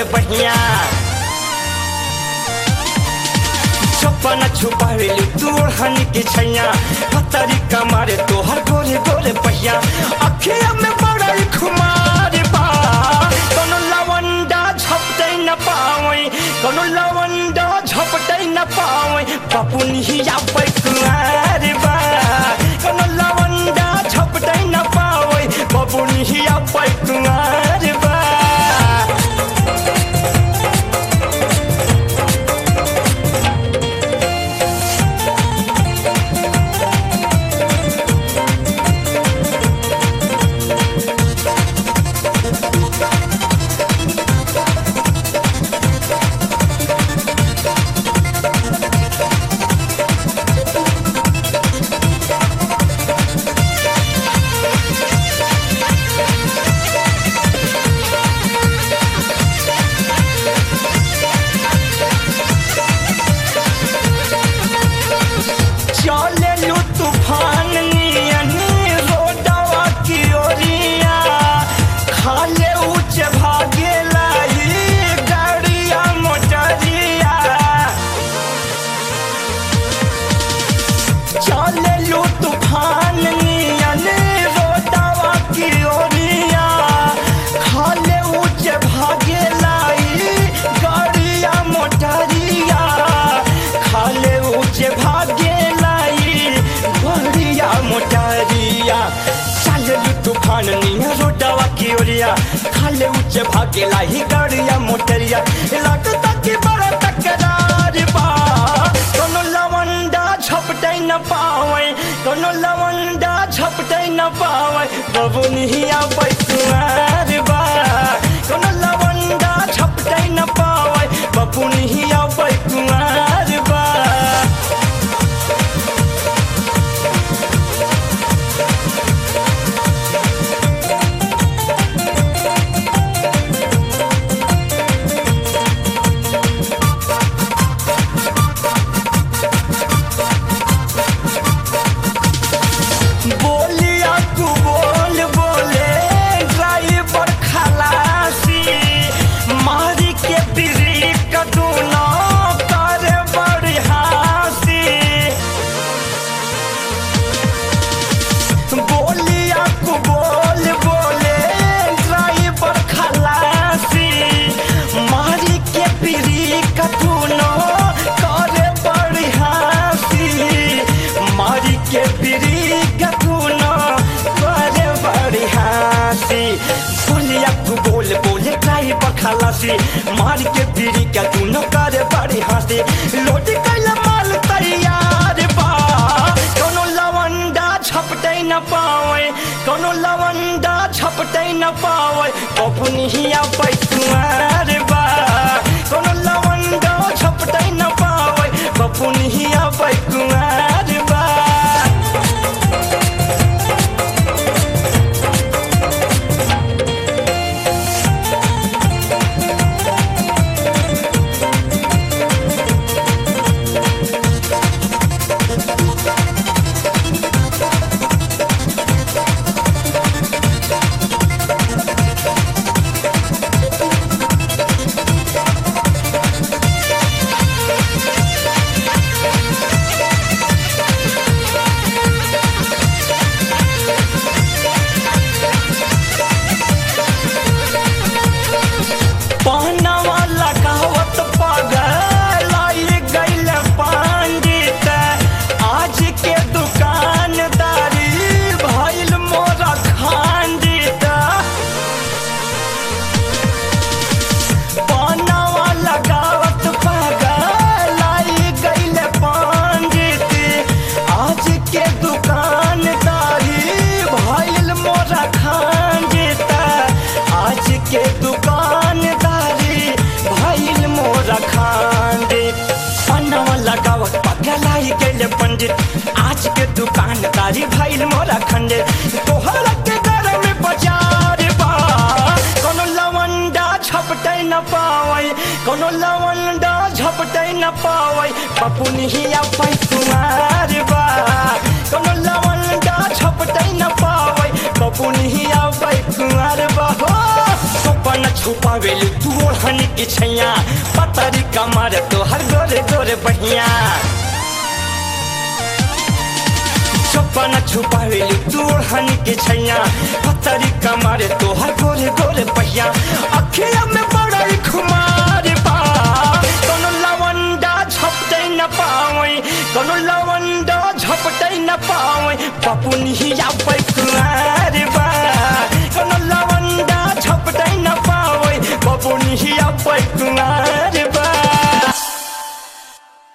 गोरे बहिया छप्पन छुपावेली तू ओढ़नी के छैया पतरी कमारे तोहर गोरे गोरे बहिया अखिया में बड़ा खुमार बा कोनो लवंडा झपटे न पावे कोनो लवंडा झपटे न पावे पपुनिया पैकुआर बा कोनो लवंडा झपटे न पावे पपुनिया पैकुआर बा खाले ऊंचे भागेला ही गाड़िया मोटरिया लगता कि बड़ा तकरार बा कोनो लवंडा झपटे न पावे कोनो लवंडा झपटे न पावे बबुनिया पैकुआर बा कोनो लवंडा झपटे न पावे बबुनिया पैकुआर बा मार के पीड़ी क्या तू न करे बड़ी हंसी लोट कैला माल तैयार बा कोनो लवंडा झपटे न पावे कोनो लवंडा झपटे न पावे पपुनिया पैकुआर बा कोनो लवंडा झपटे न पावे पपुनिया पैकुआर बा आज के दुकानदारी भइल मोरा खंडे तोहर के घर में बाजार बा कोनो लवंडा झपटे न पावे कोनो लवंडा झपटे न पावे पपुनिया पैकुआर बा कोनो लवंडा झपटे न पावे पपुनिया पैकुआर बा हो छुपावेली तू ओढ़नी की छैया पतरी कमर तोहर गोरे गोरे बहिया चौपन छुपावेली तू ओढ़नी की छैया पतरी कमर तोहर गोरे गोरे बहिया अखिया में बड़ा खुमार बा कोनो लवंडा झपटे न पावे कोनो लवंडा झपटे न पावे पपुनी